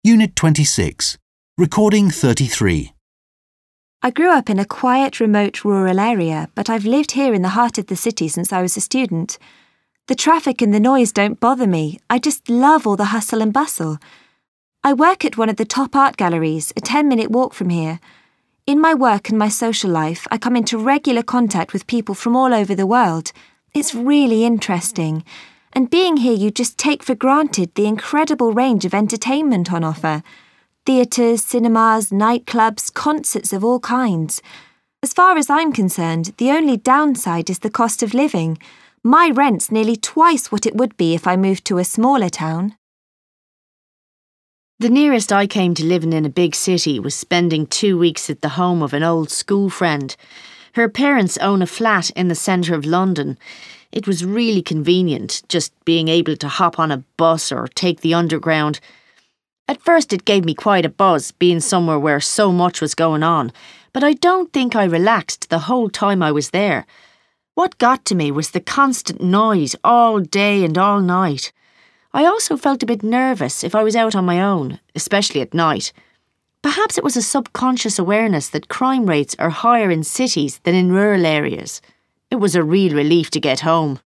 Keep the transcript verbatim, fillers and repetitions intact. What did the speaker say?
Unit twenty-six. Recording thirty-three. I grew up in a quiet, remote rural area, but I've lived here in the heart of the city since I was a student. The traffic and the noise don't bother me. I just love all the hustle and bustle. I work at one of the top art galleries, a ten-minute walk from here. In my work and my social life, I come into regular contact with people from all over the world. It's really interesting. And being here, you just take for granted the incredible range of entertainment on offer. Theatres, cinemas, nightclubs, concerts of all kinds. As far as I'm concerned, the only downside is the cost of living. My rent's nearly twice what it would be if I moved to a smaller town. The nearest I came to living in a big city was spending two weeks at the home of an old school friend. Her parents own a flat in the centre of London. It was really convenient, just being able to hop on a bus or take the underground. At first it gave me quite a buzz, being somewhere where so much was going on, but I don't think I relaxed the whole time I was there. What got to me was the constant noise all day and all night. I also felt a bit nervous if I was out on my own, especially at night. Perhaps it was a subconscious awareness that crime rates are higher in cities than in rural areas. It was a real relief to get home.